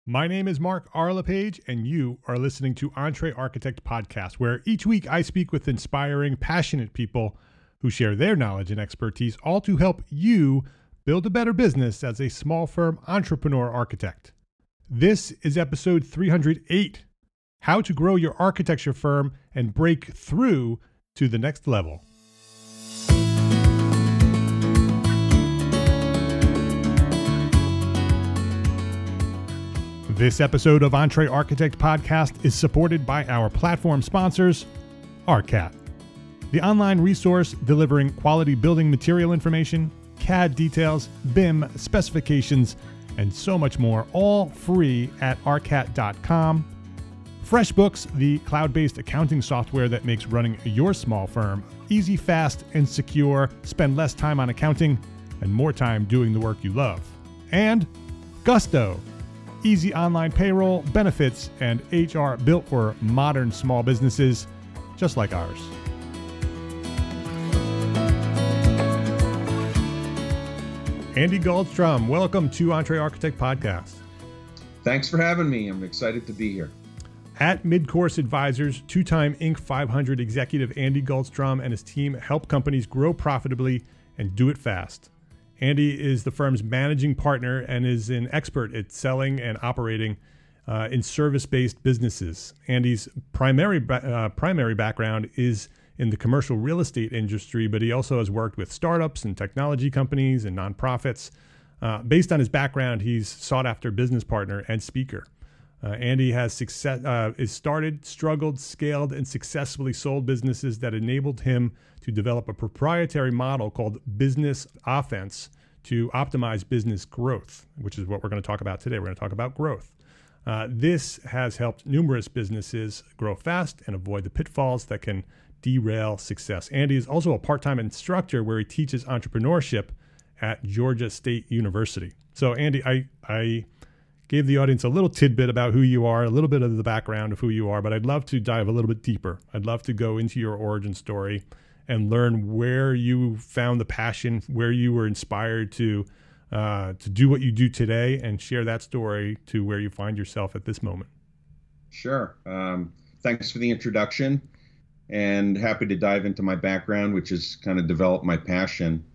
My name is Mark Arlepage, and you are listening to Entre Architect Podcast, where each week I speak with inspiring, passionate people who share their knowledge and expertise, all to help you build a better business as a small firm entrepreneur architect. This is episode 308, How to Grow Your Architecture Firm and Break Through to the Next Level. This episode of Entre Architect Podcast is supported by our platform sponsors, ARCAT, the online resource delivering quality building material information, CAD details, BIM specifications, and so much more, all free at arcat.com. FreshBooks, the cloud-based accounting software that makes running your small firm easy, fast, and secure. Spend less time on accounting and more time doing the work you love. And Gusto, easy online payroll, benefits, and HR built for modern small businesses just like ours. Andy Goldstrom, welcome to Entre Architect Podcast. Thanks for having me. I'm excited to be here. At Midcourse Advisors, two-time Inc. 500 executive Andy Goldstrom and his team help companies grow profitably and do it fast. Andy is the firm's managing partner and is an expert at selling and operating in service-based businesses. Andy's primary background is in the commercial real estate industry, but he also has worked with startups and technology companies and nonprofits. Based on his background, he's sought-after business partner and speaker. Andy has started, struggled, scaled, and successfully sold businesses that enabled him to develop a proprietary model called Business Offense to optimize business growth, which is what we're going to talk about today. We're going to talk about growth. This has helped numerous businesses grow fast and avoid the pitfalls that can derail success. Andy is also a part-time instructor where he teaches entrepreneurship at Georgia State University. So, Andy, I gave the audience a little tidbit about who you are, a little bit of the background of who you are, but I'd love to dive a little bit deeper. I'd love to go into your origin story and where you found the passion, where you were inspired to do what you do today, and share that story to where you find yourself at this moment. Sure. Thanks for the introduction, and happy to dive into my background, which has kind of developed my passion.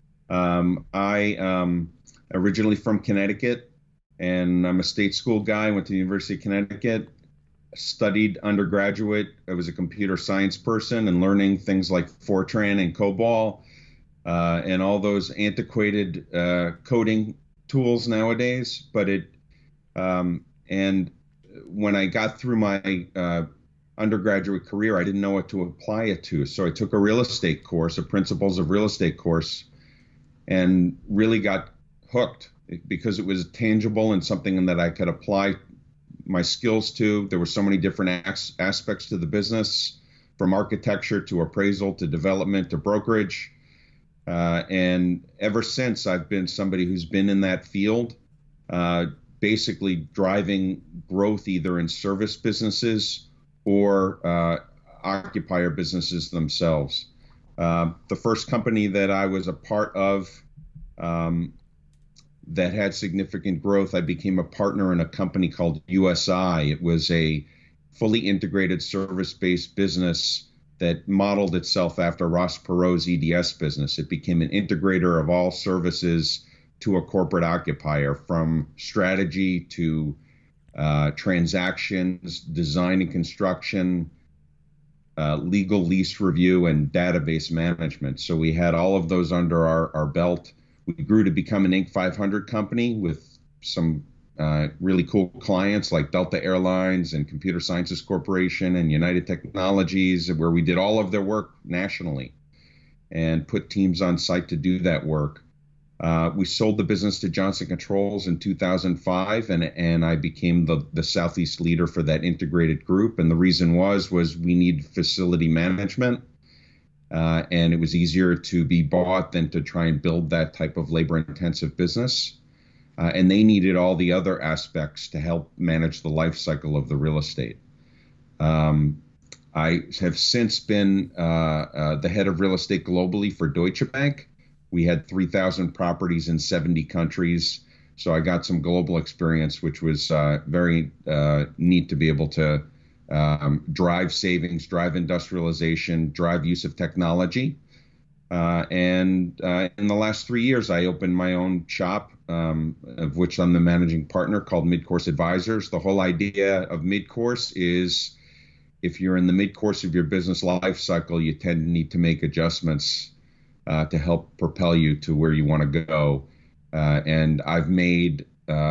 I originally from Connecticut, and I'm a state school guy. I went to the University of Connecticut, studied undergraduate. I was a computer science person and learning things like Fortran and COBOL and all those antiquated coding tools nowadays. But and when I got through my undergraduate career, I didn't know what to apply it to. So I took a real estate course, a Principles of Real Estate course, and really got hooked because it was tangible and something that I could apply my skills to. There were so many different aspects to the business, from architecture to appraisal to development to brokerage. And ever since, I've been somebody who's been in that field, basically driving growth either in service businesses or occupier businesses themselves. The first company that I was a part of that had significant growth, I became a partner in a company called USI. It was a fully integrated service-based business that modeled itself after Ross Perot's EDS business. It became an integrator of all services to a corporate occupier, from strategy to transactions, design and construction, legal lease review, and database management. So we had all of those under our belt. We grew to become an Inc. 500 company with some really cool clients like Delta Airlines and Computer Sciences Corporation and United Technologies, where we did all of their work nationally and put teams on site to do that work. We sold the business to Johnson Controls in 2005, and I became the Southeast leader for that integrated group. And the reason was we need facility management. And it was easier to be bought than to try and build that type of labor-intensive business. And they needed all the other aspects to help manage the life cycle of the real estate. I have since been the head of real estate globally for Deutsche Bank. We had 3,000 properties in 70 countries. So I got some global experience, which was very neat to be able to drive savings, drive industrialization, drive use of technology. And in the last 3 years, I opened my own shop, of which I'm the managing partner, called Midcourse Advisors. The whole idea of Midcourse is if you're in the mid-course of your business life cycle, you tend to need to make adjustments to help propel you to where you want to go. And I've made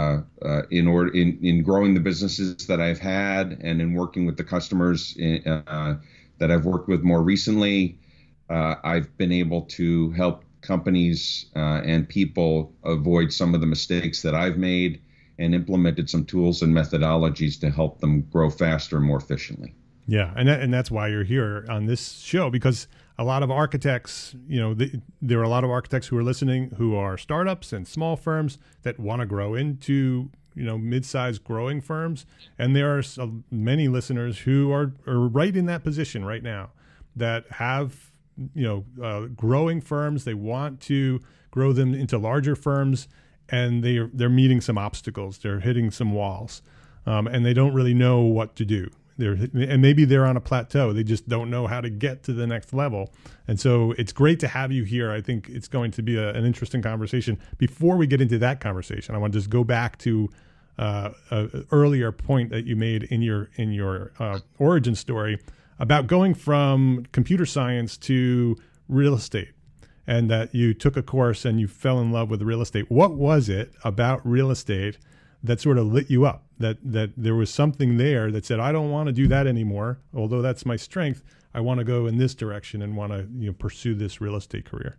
in growing the businesses that I've had and in working with the customers that I've worked with more recently, I've been able to help companies and people avoid some of the mistakes that I've made and implemented some tools and methodologies to help them grow faster and more efficiently. Yeah, and that's why you're here on this show, because a lot of architects, there are a lot of architects who are listening who are startups and small firms that want to grow into, mid-sized growing firms. And there are many listeners who are right in that position right now that have, growing firms. They want to grow them into larger firms, and they're meeting some obstacles. They're hitting some walls, and they don't really know what to do. And maybe they're on a plateau. They just don't know how to get to the next level. And so it's great to have you here. I think it's going to be an interesting conversation. Before we get into that conversation, I want to just go back to an earlier point that you made in your origin story about going from computer science to real estate, and that you took a course and you fell in love with real estate. What was it about real estate that sort of lit you up, that there was something there that said, I don't want to do that anymore, although that's my strength. I want to go in this direction and want to pursue this real estate career?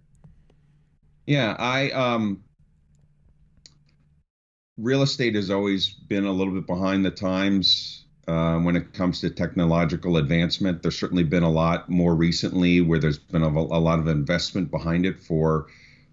Yeah, real estate has always been a little bit behind the times when it comes to technological advancement. There's certainly been a lot more recently where there's been a lot of investment behind it for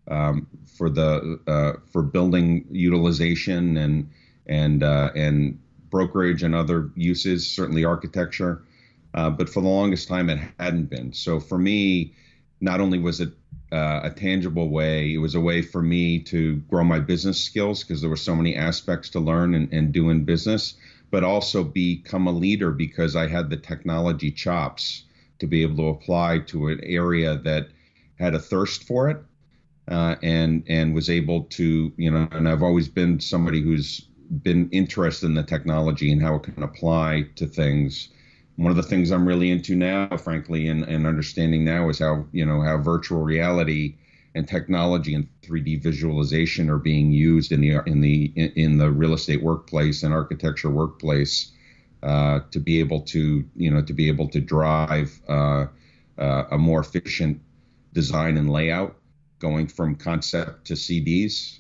building utilization and brokerage and other uses, certainly architecture. But for the longest time, it hadn't been. So for me, not only was it a tangible way, it was a way for me to grow my business skills because there were so many aspects to learn and do in business, but also become a leader because I had the technology chops to be able to apply to an area that had a thirst for it. And was able to, and I've always been somebody who's been interested in the technology and how it can apply to things. One of the things I'm really into now, frankly, and understanding now is how virtual reality and technology and 3D visualization are being used in the real estate workplace and architecture workplace to be able to drive a more efficient design and layout, going from concept to CDs.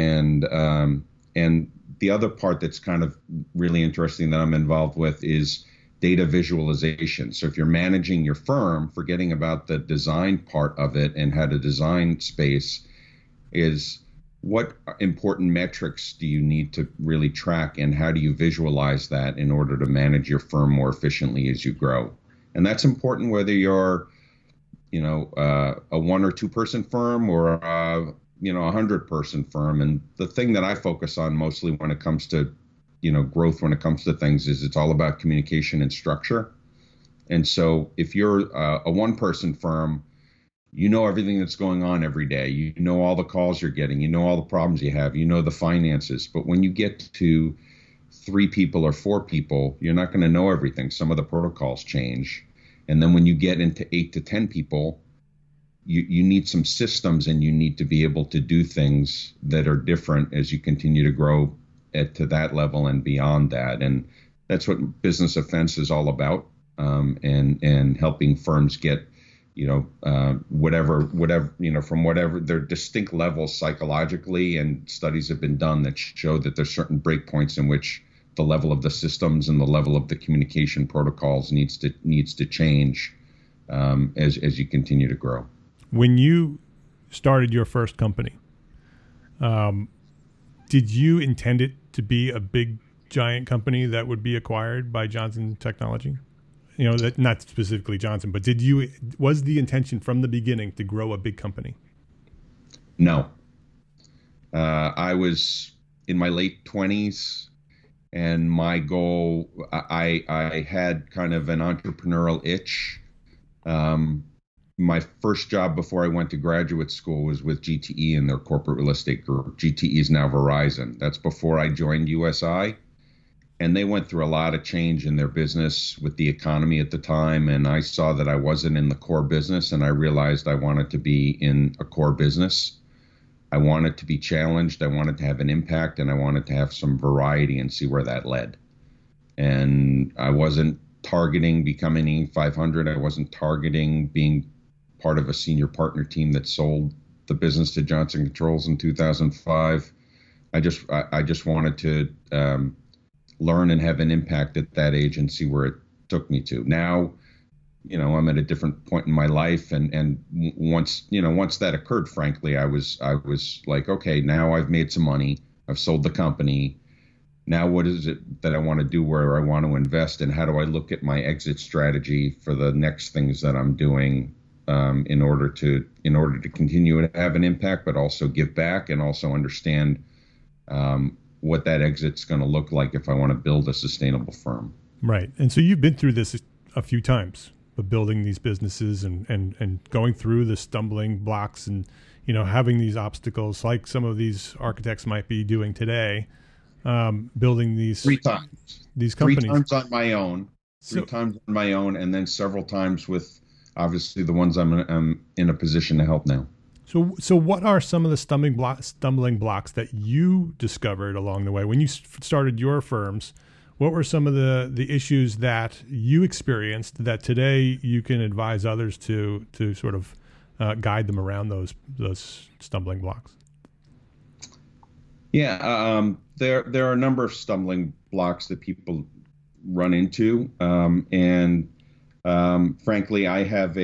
And the other part that's kind of really interesting that I'm involved with is data visualization. So if you're managing your firm, forgetting about the design part of it and how to design space, is what important metrics do you need to really track, and how do you visualize that in order to manage your firm more efficiently as you grow? And that's important whether you're a 1 or 2 person firm or a 100 person firm. And the thing that I focus on mostly when it comes to growth, when it comes to things, is it's all about communication and structure. And so if you're a 1 person firm, everything that's going on every day, all the calls you're getting, all the problems you have, the finances. But when you get to 3 people or 4 people, you're not going to know everything. Some of the protocols change. And then when you get into 8 to 10 people, you need some systems, and you need to be able to do things that are different as you continue to grow to that level and beyond that. And that's what Business Offense is all about, and helping firms get, whatever, from whatever their distinct levels psychologically. And studies have been done that show that there's certain breakpoints in which the level of the systems and the level of the communication protocols needs to change as you continue to grow. When you started your first company, did you intend it to be a big, giant company that would be acquired by Johnson Technology? That not specifically Johnson, but was the intention from the beginning to grow a big company? No. I was in my late 20s, and my goal, I had kind of an entrepreneurial itch. My first job before I went to graduate school was with GTE and their corporate real estate group. GTE is now Verizon. That's before I joined USI. And they went through a lot of change in their business with the economy at the time. And I saw that I wasn't in the core business, and I realized I wanted to be in a core business. I wanted to be challenged. I wanted to have an impact, and I wanted to have some variety and see where that led. And I wasn't targeting becoming Inc. 500. I wasn't targeting being part of a senior partner team that sold the business to Johnson Controls in 2005. I just wanted to learn and have an impact at that age and see where it took me to. Now, I'm at a different point in my life, and once that occurred, frankly, I was like, okay, now I've made some money, I've sold the company. Now what is it that I want to do, where I want to invest, and how do I look at my exit strategy for the next things that I'm doing, in order to continue to have an impact, but also give back, and also understand what that exit's going to look like if I want to build a sustainable firm. Right. And so you've been through this a few times, but building these businesses and going through the stumbling blocks and, having these obstacles like some of these architects might be doing today, building these three times, these companies. 3 times on my own, and then several times with obviously the ones I'm in a position to help now. So what are some of the stumbling blocks that you discovered along the way when you started your firms? What were some of the issues that you experienced that today you can advise others to sort of guide them around those stumbling blocks? Yeah, there are a number of stumbling blocks that people run into, and frankly, I have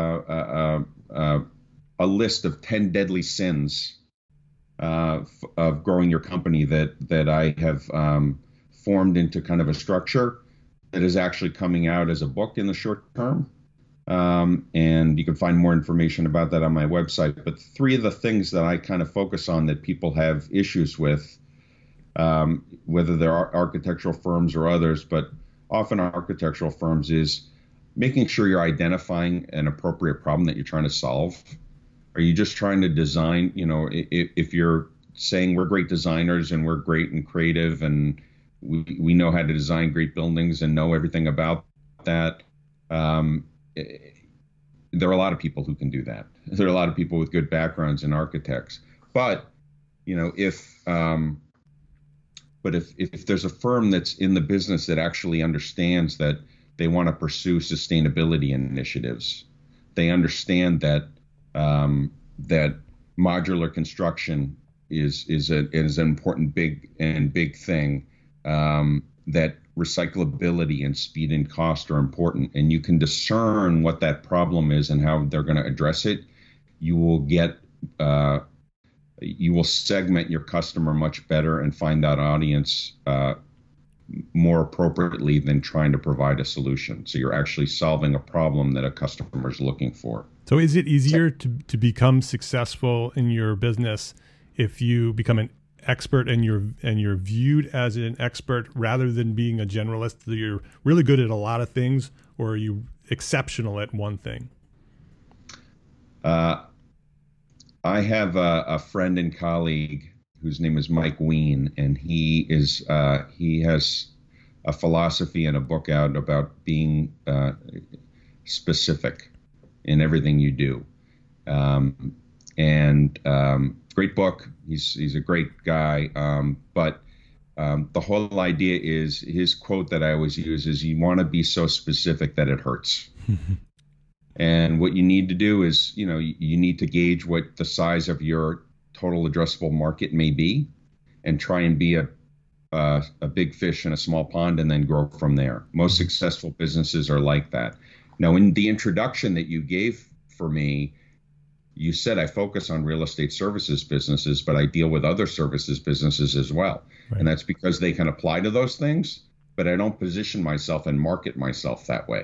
a list of 10 deadly sins of growing your company that I have formed into kind of a structure that is actually coming out as a book in the short term. And you can find more information about that on my website. But 3 of the things that I kind of focus on that people have issues with, whether there are architectural firms or others, but often architectural firms, is making sure you're identifying an appropriate problem that you're trying to solve. Are you just trying to design, if you're saying we're great designers and we're great and creative and we know how to design great buildings and know everything about that, there are a lot of people who can do that. There are a lot of people with good backgrounds in architects. But, if there's a firm that's in the business that actually understands that they want to pursue sustainability initiatives, they understand that that modular construction is an important big thing, that recyclability and speed and cost are important, and you can discern what that problem is and how they're going to address it. You will segment your customer much better and find that audience more appropriately than trying to provide a solution. So you're actually solving a problem that a customer is looking for. So is it easier to become successful in your business if you become an expert and you're viewed as an expert rather than being a generalist? That you're really good at a lot of things, or are you exceptional at one thing? I have a friend and colleague whose name is Mike Ween, and he has a philosophy and a book out about being specific in everything you do. Great book. He's a great guy. But the whole idea is, his quote that I always use is, you want to be so specific that it hurts. And what you need to do is, you need to gauge what the size of your total addressable market may be, and try and be a big fish in a small pond, and then grow from there. Most successful businesses are like that. Now, in the introduction that you gave for me, you said I focus on real estate services businesses, but I deal with other services businesses as well. Right. And that's because they can apply to those things, but I don't position myself and market myself that way.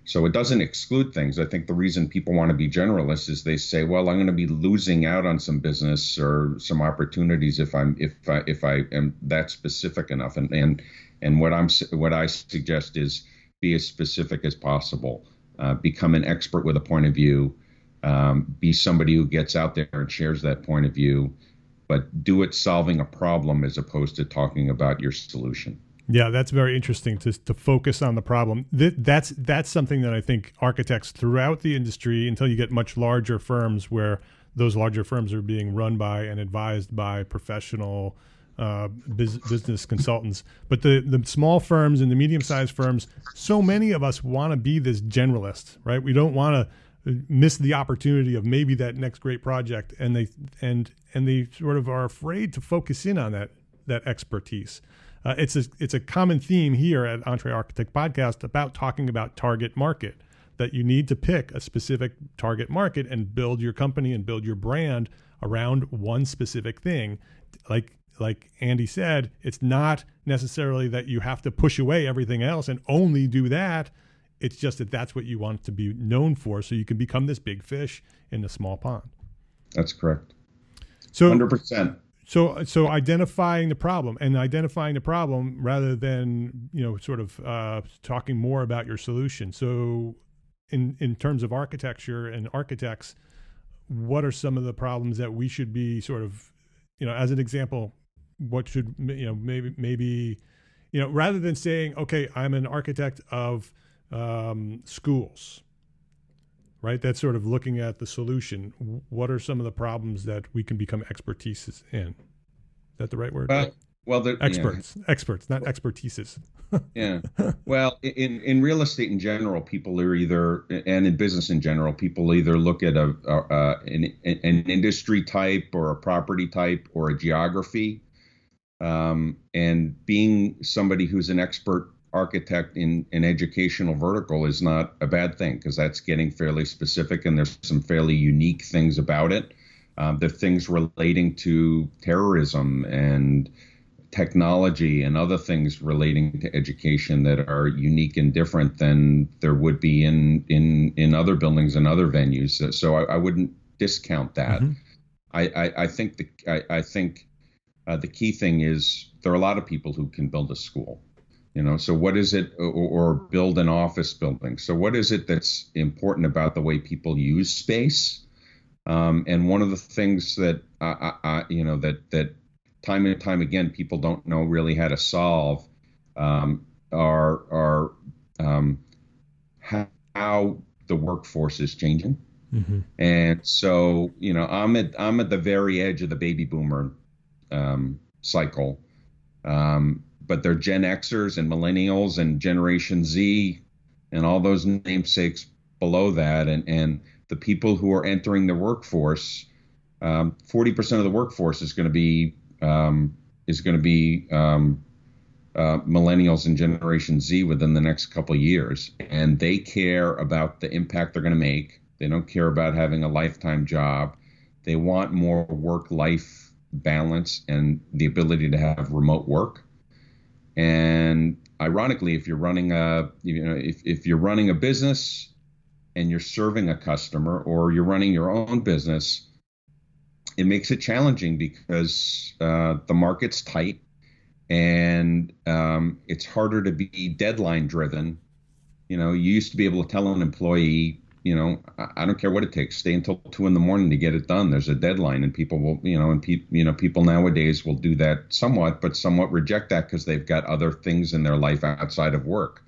So it doesn't exclude things. I think the reason people want to be generalists is they say, well, I'm going to be losing out on some business or some opportunities if I am that specific enough. And what I suggest is be as specific as possible. Become an expert with a point of view. Be somebody who gets out there and shares that point of view, but do it solving a problem as opposed to talking about your solution. Yeah, that's very interesting to focus on the problem. That's something that I think architects throughout the industry, until you get much larger firms where those larger firms are being run by and advised by professional business consultants. But the small firms and the medium-sized firms, so many of us want to be this generalist, right? We don't want to miss the opportunity of maybe that next great project, and they sort of are afraid to focus in on that expertise. It's a common theme here at EntreArchitect Podcast about talking about target market, that you need to pick a specific target market and build your company and build your brand around one specific thing. Like Andy said, it's not necessarily that you have to push away everything else and only do that. It's just that that's what you want to be known for, so you can become this big fish in the small pond. That's correct. So 100%. So identifying the problem rather than, sort of talking more about your solution. So in terms of architecture and architects, what are some of the problems that we should be sort of, as an example, what should, maybe, rather than saying, okay, I'm an architect of schools, right? That's sort of looking at the solution. What are some of the problems that we can become expertise in? Is that the right word? Experts, not expertises. Yeah. Well, in real estate in general, people are and in business in general, people either look at an industry type or a property type or a geography. And being somebody who's an expert architect in an educational vertical is not a bad thing, because that's getting fairly specific, and there's some fairly unique things about it. There are things relating to terrorism and technology and other things relating to education that are unique and different than there would be in other buildings and other venues. So I wouldn't discount that. Mm-hmm. I think the key thing is there are a lot of people who can build a school. So what is it, or build an office building? So what is it that's important about the way people use space? And one of the things that that time and time again people don't know really how to solve are how the workforce is changing. Mm-hmm. And so I'm at the very edge of the baby boomer cycle. But they're Gen Xers and millennials and Generation Z and all those namesakes below that. And the people who are entering the workforce, 40% of the workforce is going to be millennials and Generation Z within the next couple of years. And they care about the impact they're going to make. They don't care about having a lifetime job. They want more work-life balance and the ability to have remote work. And ironically, if you're running if you're running a business and you're serving a customer, or you're running your own business, it makes it challenging because the market's tight, and it's harder to be deadline driven. You used to be able to tell an employee, I don't care what it takes, stay until 2 a.m. to get it done. There's a deadline, and people will, people nowadays will do that somewhat, but somewhat reject that because they've got other things in their life outside of work.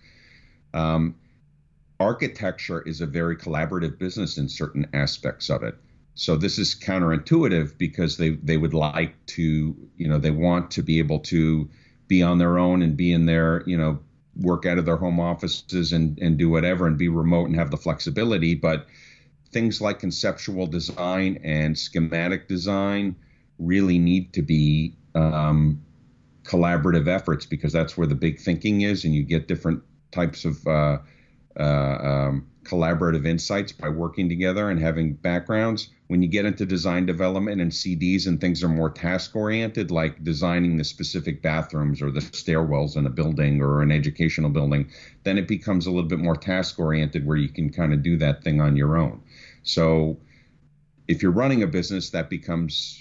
Architecture is a very collaborative business in certain aspects of it. So this is counterintuitive because they would like to, they want to be able to be on their own and be in their, work out of their home offices and do whatever and be remote and have the flexibility. But things like conceptual design and schematic design really need to be collaborative efforts, because that's where the big thinking is, and you get different types of collaborative insights by working together and having backgrounds. When you get into design development and CDs and things are more task oriented, like designing the specific bathrooms or the stairwells in a building or an educational building, then it becomes a little bit more task oriented where you can kind of do that thing on your own. So if you're running a business, that becomes,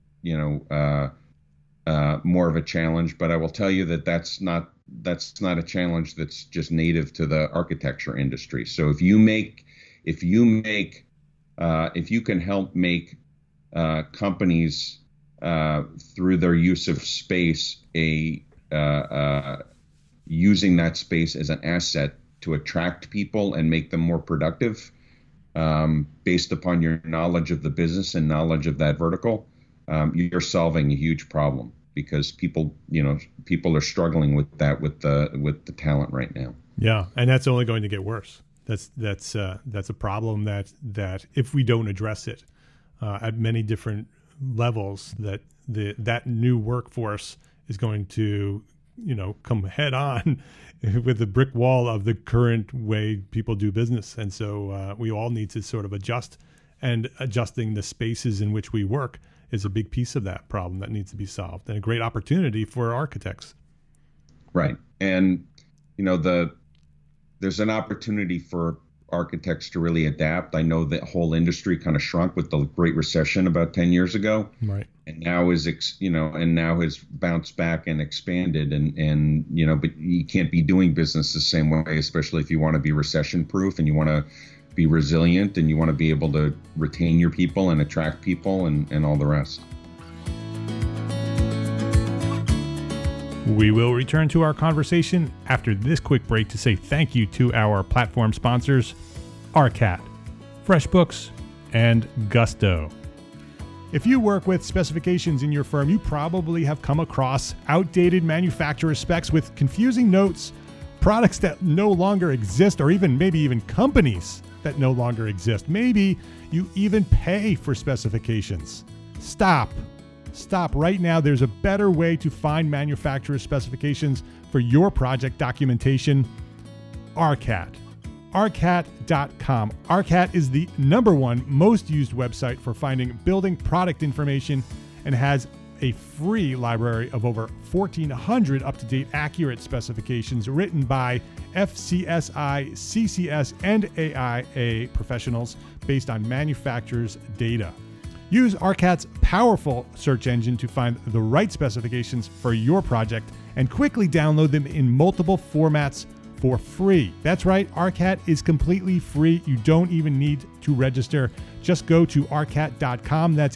more of a challenge. But I will tell you that that's not a challenge that's just native to the architecture industry. So if you can help make companies through their use of space using that space as an asset to attract people and make them more productive, based upon your knowledge of the business and knowledge of that vertical, you're solving a huge problem, because people are struggling with that with the talent right now. Yeah, and that's only going to get worse. That's a problem that if we don't address it at many different levels, that new workforce is going to come head on with the brick wall of the current way people do business. And so we all need to sort of adjust, and adjusting the spaces in which we work is a big piece of that problem that needs to be solved, and a great opportunity for architects. Right. And, there's an opportunity for architects to really adapt. I know the whole industry kind of shrunk with the Great Recession about 10 years ago. Right. And now has bounced back and expanded, but you can't be doing business the same way, especially if you want to be recession proof and you want to be resilient and you want to be able to retain your people and attract people and all the rest. We will return to our conversation after this quick break to say thank you to our platform sponsors, ARCAT, FreshBooks, and Gusto. If you work with specifications in your firm, you probably have come across outdated manufacturer specs with confusing notes, products that no longer exist, or maybe even companies that no longer exist. Maybe you even pay for specifications. Stop right now. There's a better way to find manufacturer specifications for your project documentation. ARCAT. ARCAT.com. ARCAT is the #1 most used website for finding building product information, and has a free library of over 1,400 up-to-date accurate specifications written by FCSI, CCS, and AIA professionals based on manufacturers' data. Use ARCAT's powerful search engine to find the right specifications for your project and quickly download them in multiple formats for free. That's right, ARCAT is completely free. You don't even need to register. Just go to arcat.com. That's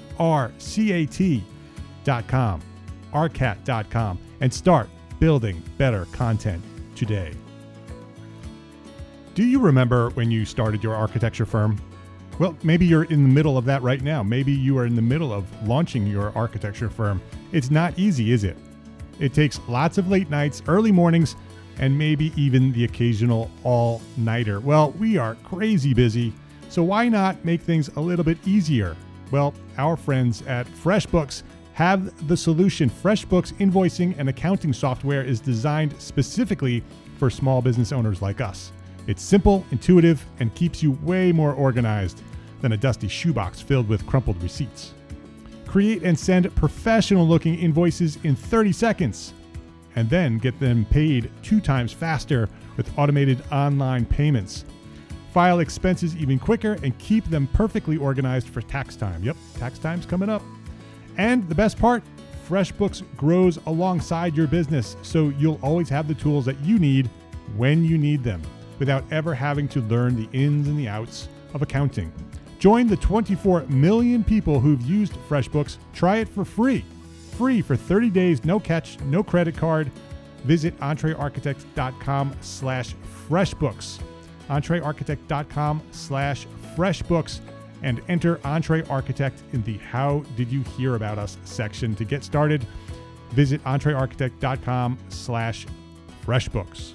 ARCAT.com. arcat.com, and start building better content today. Do you remember when you started your architecture firm? Well, maybe you're in the middle of that right now. Maybe you are in the middle of launching your architecture firm. It's not easy, is it? It takes lots of late nights, early mornings, and maybe even the occasional all-nighter. Well, we are crazy busy, so why not make things a little bit easier? Well, our friends at FreshBooks have the solution. FreshBooks invoicing and accounting software is designed specifically for small business owners like us. It's simple, intuitive, and keeps you way more organized than a dusty shoebox filled with crumpled receipts. Create and send professional-looking invoices in 30 seconds, and then get them paid 2 times faster with automated online payments. File expenses even quicker and keep them perfectly organized for tax time. Yep, tax time's coming up. And the best part, FreshBooks grows alongside your business, so you'll always have the tools that you need when you need them, without ever having to learn the ins and the outs of accounting. Join the 24 million people who've used FreshBooks. Try it for free. Free for 30 days, no catch, no credit card. Visit entrearchitect.com/freshbooks. entrearchitect.com/freshbooks, and enter Entre Architect in the How Did You Hear About Us section to get started. Visit entrearchitect.com/freshbooks.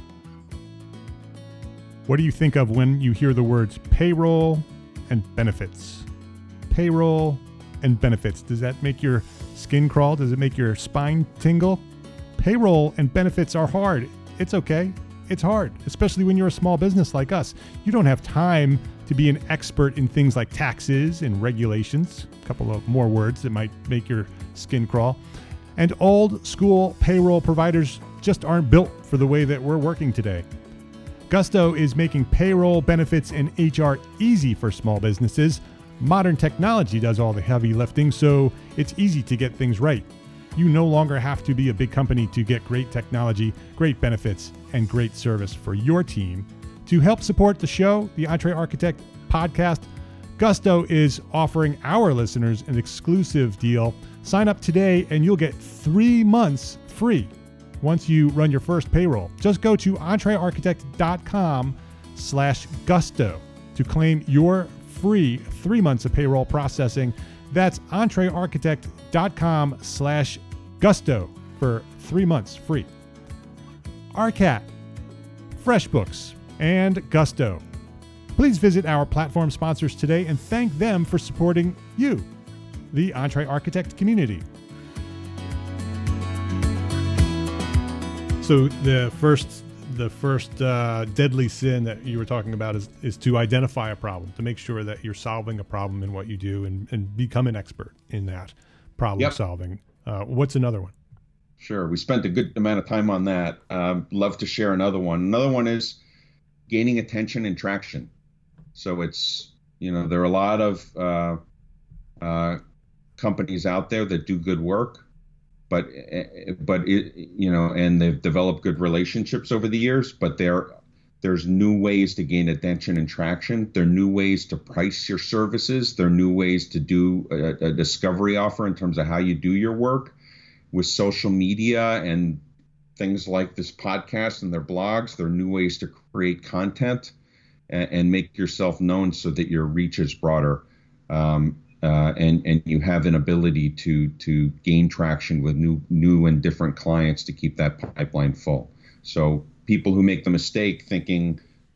What do you think of when you hear the words payroll and benefits? Payroll and benefits. Does that make your skin crawl? Does it make your spine tingle? Payroll and benefits are hard. It's okay. it's hard, especially when you're a small business like us. You don't have time to be an expert in things like taxes and regulations, a couple of more words that might make your skin crawl. And old school payroll providers just aren't built for the way that we're working today. Gusto is making payroll, benefits, and HR easy for small businesses. Modern technology does all the heavy lifting, so it's easy to get things right. You no longer have to be a big company to get great technology, great benefits, and great service for your team. To help support the show, the EntreArchitect podcast, Gusto is offering our listeners an exclusive deal. Sign up today and you'll get 3 months free once you run your first payroll. Just go to entrearchitect.com/gusto to claim your free 3 months of payroll processing. That's entrearchitect.com/gusto for 3 months free. ARCAT, FreshBooks, and Gusto. Please visit our platform sponsors today and thank them for supporting you, the EntreArchitect community. So the first deadly sin that you were talking about is to identify a problem, to make sure that you're solving a problem in what you do and become an expert in that problem solving. What's another one? Sure. We spent a good amount of time on that. Love to share another one. Another one is gaining attention and traction. So it's, there are a lot of companies out there that do good work, but and they've developed good relationships over the years, but there's new ways to gain attention and traction. There are new ways to price your services. There are new ways to do a discovery offer in terms of how you do your work with social media and things like this podcast and their blogs. There are new ways to create content and make yourself known so that your reach is broader. And you have an ability to gain traction with new and different clients to keep that pipeline full. So people who make the mistake thinking,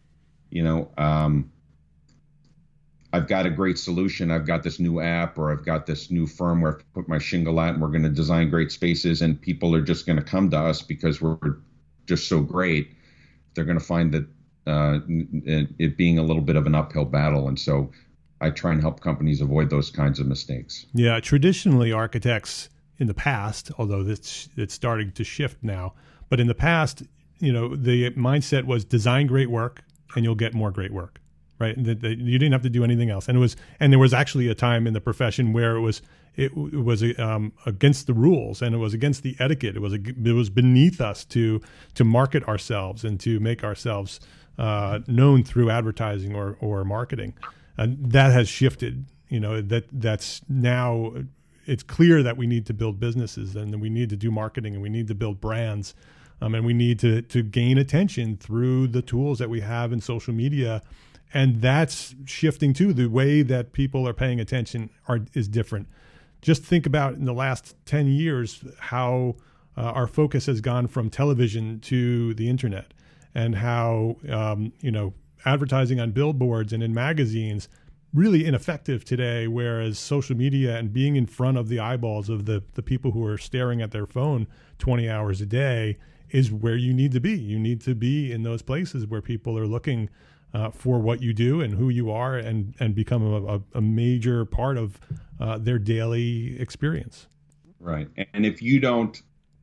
I've got a great solution, I've got this new app, or I've got this new firm where I've put my shingle at and we're going to design great spaces and people are just going to come to us because we're just so great, they're going to find that it being a little bit of an uphill battle. And so I try and help companies avoid those kinds of mistakes. Yeah, traditionally architects in the past, although it's starting to shift now, but in the past, the mindset was design great work and you'll get more great work, right? And you didn't have to do anything else. And there was actually a time in the profession where it was against the rules and it was against the etiquette. It was beneath us to market ourselves and to make ourselves known through advertising or marketing. And that has shifted, that's now it's clear that we need to build businesses and we need to do marketing and we need to build brands. And we need to gain attention through the tools that we have in social media. And that's shifting too. The way that people are paying attention is different. Just think about in the last 10 years, how our focus has gone from television to the internet and how, advertising on billboards and in magazines really ineffective today, whereas social media and being in front of the eyeballs of the people who are staring at their phone 20 hours a day is where you need to be. You need to be in those places where people are looking for what you do and who you are and become a major part of their daily experience. Right. And if you don't,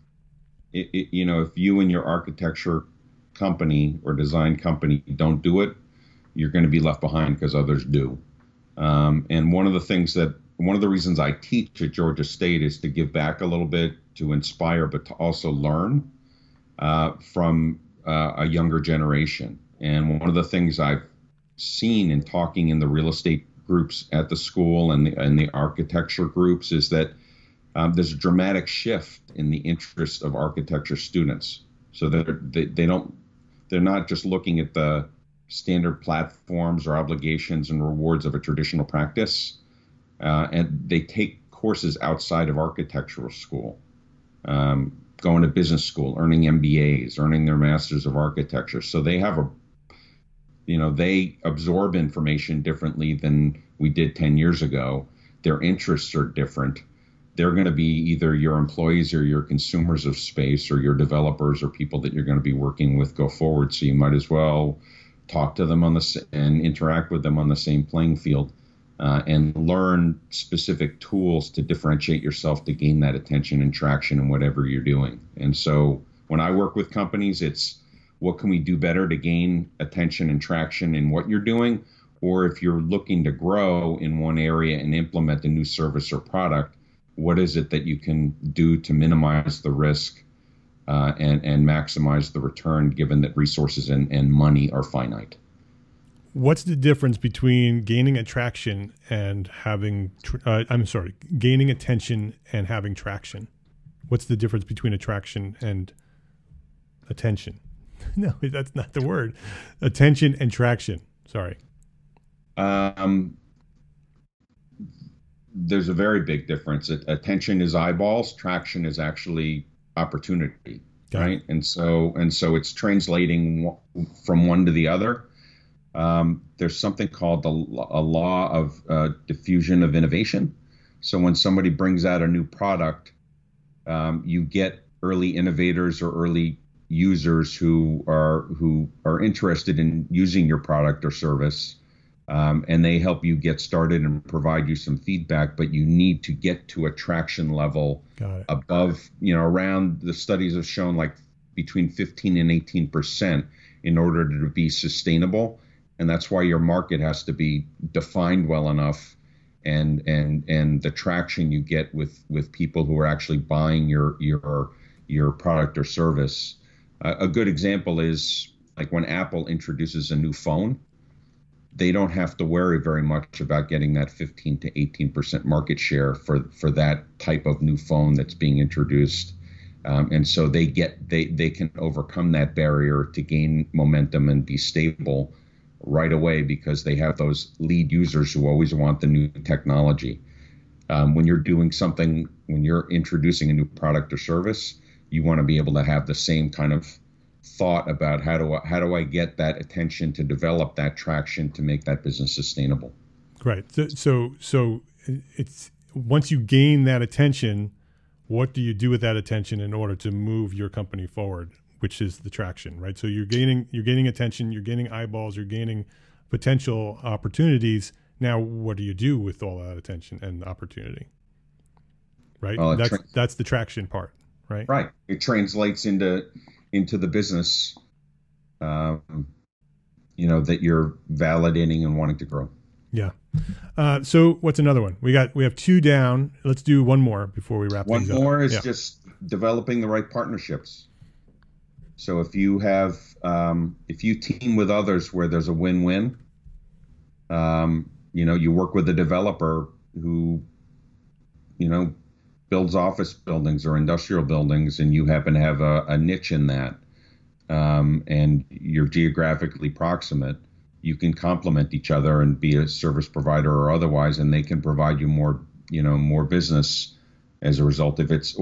if you and your architecture company or design company don't do it, you're going to be left behind because others do. And one of the reasons I teach at Georgia State is to give back a little bit, to inspire, but to also learn from a younger generation. And one of the things I've seen in talking in the real estate groups at the school and the architecture groups is that there's a dramatic shift in the interest of architecture students. So they're not just looking at the standard platforms or obligations and rewards of a traditional practice, and they take courses outside of architectural school, going to business school, earning MBAs, earning their Masters of Architecture. So they have they absorb information differently than we did 10 years ago. Their interests are different. they're going to be either your employees or your consumers of space or your developers or people that you're going to be working with go forward. So you might as well talk to them and interact with them on the same playing field, and learn specific tools to differentiate yourself to gain that attention and traction in whatever you're doing. And so when I work with companies, it's what can we do better to gain attention and traction in what you're doing? Or if you're looking to grow in one area and implement a new service or product, what is it that you can do to minimize the risk and maximize the return, given that resources and money are finite? What's the difference between gaining attraction and having, gaining attention and having traction? What's the difference between attraction and attention? No, that's not the word. Attention and traction. Sorry. There's a very big difference. Attention is eyeballs. Traction is actually opportunity, right? And so it's translating from one to the other. There's something called a law of diffusion of innovation. So when somebody brings out a new product, you get early innovators or early users who are interested in using your product or service, and they help you get started and provide you some feedback. But you need to get to a traction level above, around, the studies have shown, like between 15 and 18% in order to be sustainable. And that's why your market has to be defined well enough, and the traction you get with people who are actually buying your product or service. A good example is like when Apple introduces a new phone, they don't have to worry very much about getting that 15 to 18% market share for that type of new phone that's being introduced. And so they can overcome that barrier to gain momentum and be stable right away, because they have those lead users who always want the new technology. When you're doing something, when you're introducing a new product or service, you want to be able to have the same kind of thought about how do I get that attention to develop that traction to make that business sustainable. Right. So it's, once you gain that attention, what do you do with that attention in order to move your company forward, which is the traction, right? So you're gaining attention, you're gaining eyeballs, you're gaining potential opportunities. Now, what do you do with all that attention and opportunity? Right. That's the traction part, right? Right. It translates into the business, that you're validating and wanting to grow. Yeah. So what's another one? We have two down. Let's do one more before we wrap things up. One more is just developing the right partnerships. So if you have, if you team with others where there's a win-win, you work with a developer who, builds office buildings or industrial buildings, and you happen to have a niche in that, and you're geographically proximate, you can complement each other and be a service provider or otherwise, and they can provide you more business as a result. If it's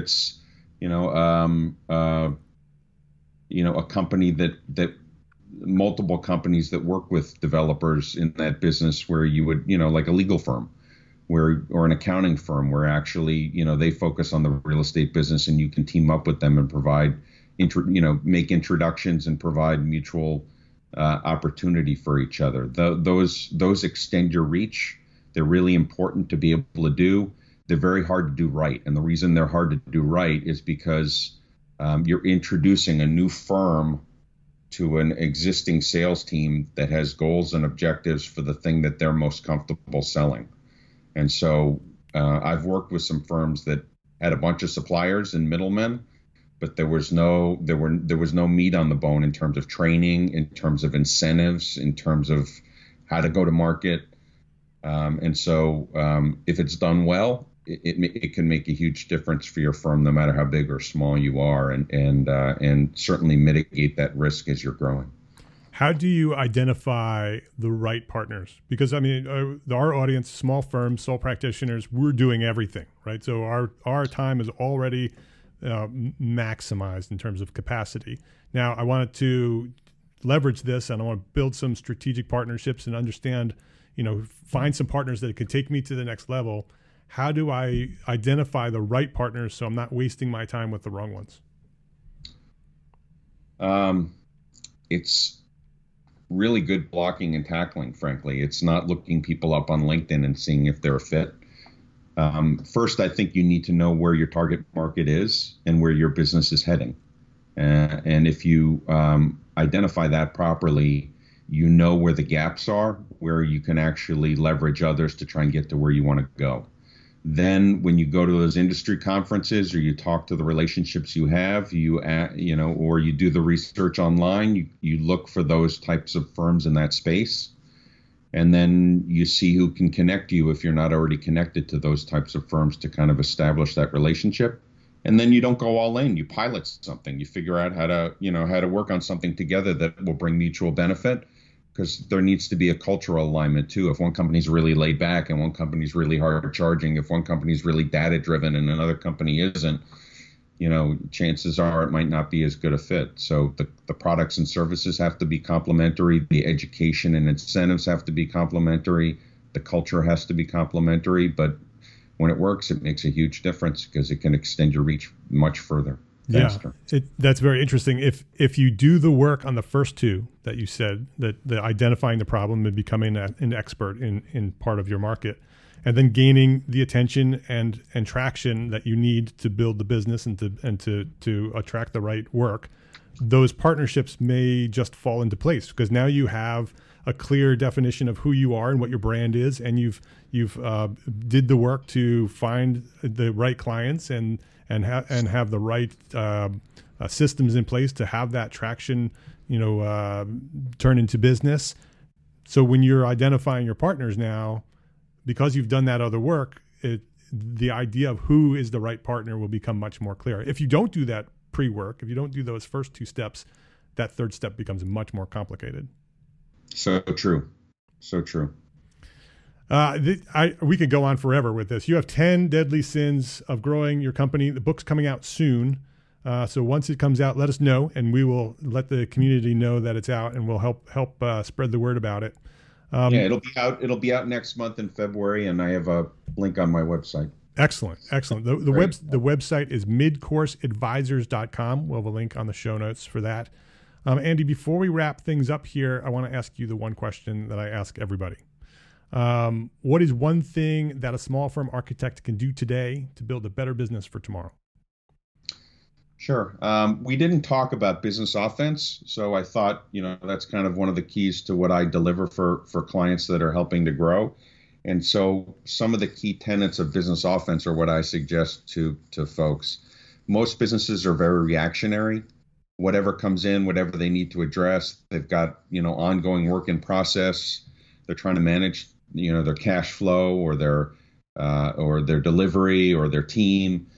a company that multiple companies that work with developers in that business, where you would, like a legal firm, or an accounting firm, where actually, they focus on the real estate business, and you can team up with them and provide, make introductions and provide mutual opportunity for each other. Those extend your reach. They're really important to be able to do. They're very hard to do right. And the reason they're hard to do right is because you're introducing a new firm to an existing sales team that has goals and objectives for the thing that they're most comfortable selling. And so I've worked with some firms that had a bunch of suppliers and middlemen, but there was no meat on the bone in terms of training, in terms of incentives, in terms of how to go to market. And so if it's done well, it can make a huge difference for your firm, no matter how big or small you are, and certainly mitigate that risk as you're growing. How do you identify the right partners? Because our audience, small firms, sole practitioners, we're doing everything, right? So our time is already maximized in terms of capacity. Now, I wanted to leverage this, and I want to build some strategic partnerships and understand, find some partners that could take me to the next level. How do I identify the right partners so I'm not wasting my time with the wrong ones? It's really good blocking and tackling, frankly. It's not looking people up on LinkedIn and seeing if they're a fit. First, I think you need to know where your target market is and where your business is heading. And if you identify that properly, you know where the gaps are, where you can actually leverage others to try and get to where you want to go. Then when you go to those industry conferences or you talk to the relationships you have, or you do the research online, you look for those types of firms in that space. And then you see who can connect you if you're not already connected to those types of firms to kind of establish that relationship. And then you don't go all in. You pilot something. You figure out how to work on something together that will bring mutual benefit, because there needs to be a cultural alignment too. If one company's really laid back and one company's really hard charging, if one company's really data driven and another company isn't, chances are it might not be as good a fit. So the products and services have to be complementary. The education and incentives have to be complementary. The culture has to be complementary. But when it works, it makes a huge difference because it can extend your reach much further. Faster. Yeah, that's very interesting. If you do the work on the first two that you said, that the identifying the problem and becoming an expert in part of your market, and then gaining the attention and traction that you need to build the business and to attract the right work, those partnerships may just fall into place because now you have a clear definition of who you are and what your brand is, and you've did the work to find the right clients and have the right systems in place to have that traction, turn into business. So when you're identifying your partners now, because you've done that other work, the idea of who is the right partner will become much more clear. If you don't do that pre-work, if you don't do those first two steps, that third step becomes much more complicated. So true. So true. We could go on forever with this. You have 10 deadly sins of growing your company. The book's coming out soon. So once it comes out, let us know, and we will let the community know that it's out, and we'll help spread the word about it. It'll be out next month in February, and I have a link on my website. Excellent. The website is midcourseadvisors.com. We'll have a link on the show notes for that. Andy, before we wrap things up here, I want to ask you the one question that I ask everybody. What is one thing that a small firm architect can do today to build a better business for tomorrow? Sure. We didn't talk about business offense, so I thought, that's kind of one of the keys to what I deliver for clients that are helping to grow. And so some of the key tenets of business offense are what I suggest to folks. Most businesses are very reactionary. Whatever comes in, whatever they need to address, they've got, ongoing work in process. They're trying to manage, their cash flow or their delivery or their team.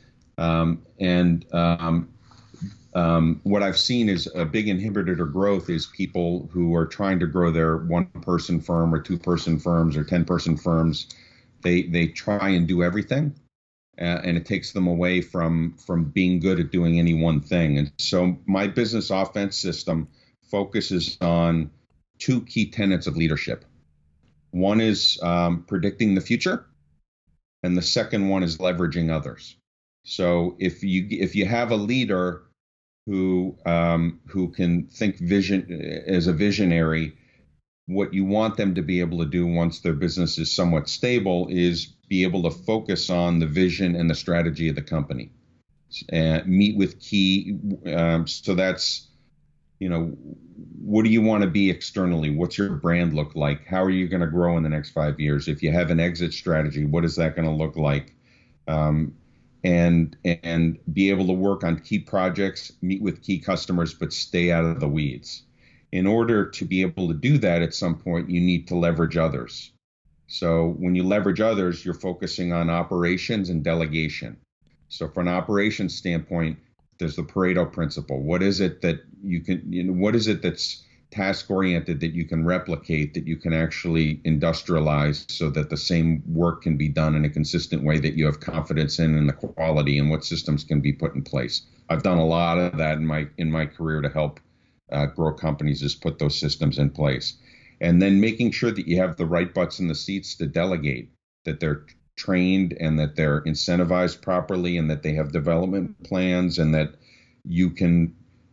What I've seen is a big inhibitor to growth is people who are trying to grow their one-person firm or two-person firms or 10-person firms. They try and do everything, and it takes them away from being good at doing any one thing. And so my business offense system focuses on two key tenets of leadership. One is predicting the future, and the second one is leveraging others. So if you have a leader who can think vision as a visionary, what you want them to be able to do once their business is somewhat stable is be able to focus on the vision and the strategy of the company, and meet with key. So that's, what do you want to be externally? What's your brand look like? How are you going to grow in the next 5 years? If you have an exit strategy, what is that going to look like? And be able to work on key projects, meet with key customers, but stay out of the weeds. In order to be able to do that, at some point, you need to leverage others. So when you leverage others, you're focusing on operations and delegation. So from an operations standpoint, there's the Pareto principle. What is it that you can, what is it that's task oriented that you can replicate, that you can actually industrialize so that the same work can be done in a consistent way that you have confidence in, and the quality, and what systems can be put in place. I've done a lot of that in my career to help grow companies, is put those systems in place. And then making sure that you have the right butts in the seats to delegate, that they're trained and that they're incentivized properly and that they have development plans, and that you can,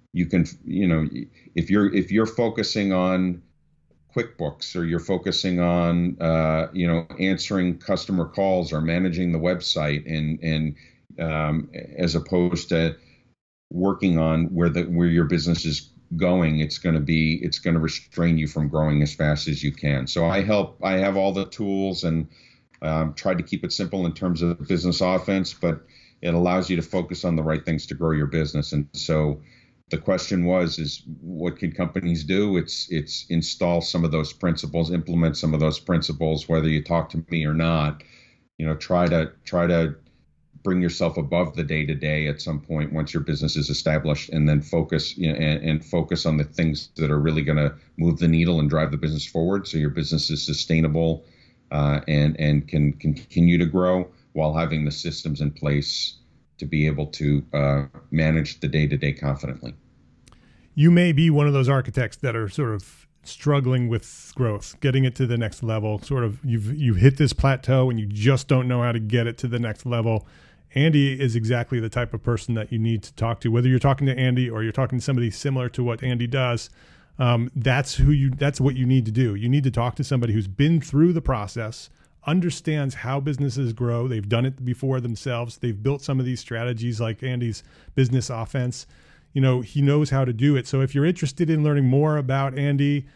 if you're focusing on QuickBooks, or you're focusing on, answering customer calls or managing the website, and as opposed to working on where your business is going, it's going to restrain you from growing as fast as you can. So I have all the tools, and tried to keep it simple in terms of business offense, but it allows you to focus on the right things to grow your business. And so the question is what can companies do? It's install some of those principles, implement some of those principles, whether you talk to me or not. Try to bring yourself above the day-to-day at some point once your business is established, and then focus focus on the things that are really going to move the needle and drive the business forward, so your business is sustainable and can continue to grow while having the systems in place to be able to manage the day-to-day confidently. You may be one of those architects that are sort of struggling with growth, getting it to the next level. Sort of you've hit this plateau and you just don't know how to get it to the next level. Andy is exactly the type of person that you need to talk to. Whether you're talking to Andy or you're talking to somebody similar to what Andy does, that's what you need to do. You need to talk to somebody who's been through the process, understands how businesses grow. They've done it before themselves. They've built some of these strategies like Andy's business offense. He knows how to do it. So if you're interested in learning more about Andy,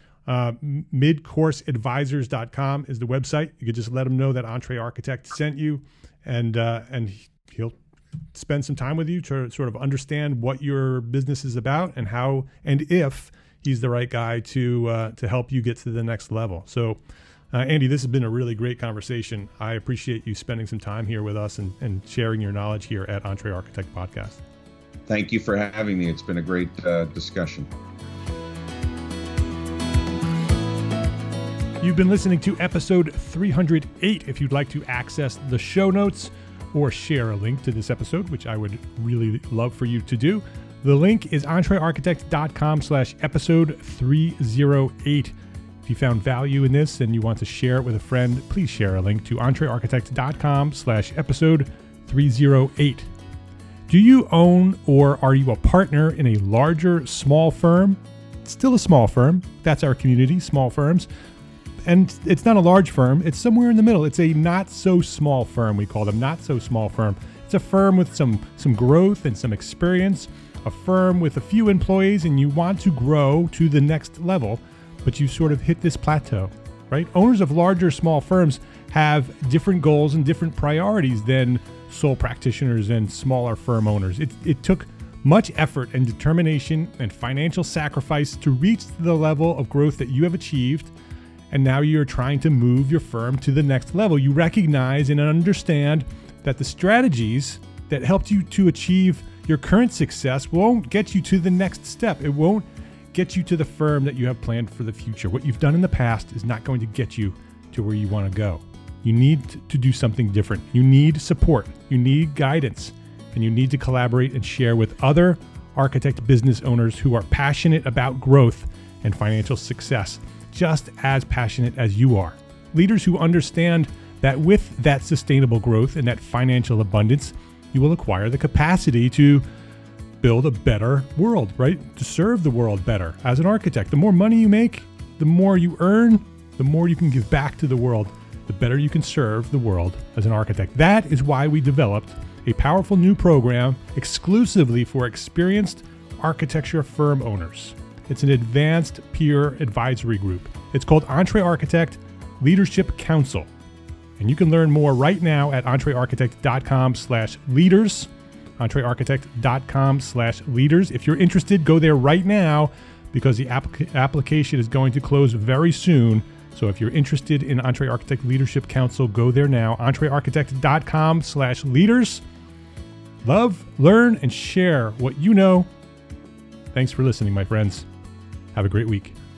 midcourseadvisors.com is the website. You could just let him know that EntreArchitect sent you, and he'll spend some time with you to sort of understand what your business is about and how, and if he's the right guy to help you get to the next level. So, Andy, this has been a really great conversation. I appreciate you spending some time here with us and sharing your knowledge here at EntreArchitect Podcast. Thank you for having me. It's been a great discussion. You've been listening to episode 308. If you'd like to access the show notes or share a link to this episode, which I would really love for you to do, the link is entrearchitect.com/episode 308. If you found value in this and you want to share it with a friend, please share a link to entrearchitect.com/episode 308. Do you own or are you a partner in a larger, small firm? It's still a small firm. That's our community, small firms. And it's not a large firm. It's somewhere in the middle. It's a not so small firm. We call them not so small firm. It's a firm with some growth and some experience, a firm with a few employees, and you want to grow to the next level, but you sort of hit this plateau, right? Owners of larger, small firms have different goals and different priorities than sole practitioners and smaller firm owners. It took much effort and determination and financial sacrifice to reach the level of growth that you have achieved. And now you're trying to move your firm to the next level. You recognize and understand that the strategies that helped you to achieve your current success won't get you to the next step. It won't get you to the firm that you have planned for the future. What you've done in the past is not going to get you to where you want to go. You need to do something different. You need support. You need guidance. And you need to collaborate and share with other architect business owners who are passionate about growth and financial success, just as passionate as you are. Leaders who understand that with that sustainable growth and that financial abundance, you will acquire the capacity to build a better world, right? To serve the world better as an architect. The more money you make, the more you earn, the more you can give back to the world, the better you can serve the world as an architect. That is why we developed a powerful new program exclusively for experienced architecture firm owners. It's an advanced peer advisory group. It's called EntreArchitect Leadership Council. And you can learn more right now at entrearchitect.com/leaders. entrearchitect.com/leaders. If you're interested, go there right now because the application is going to close very soon. So if you're interested in EntreArchitect Leadership Council, go there now. entrearchitect.com/leaders. Love, learn, and share what you know. Thanks for listening, my friends. Have a great week.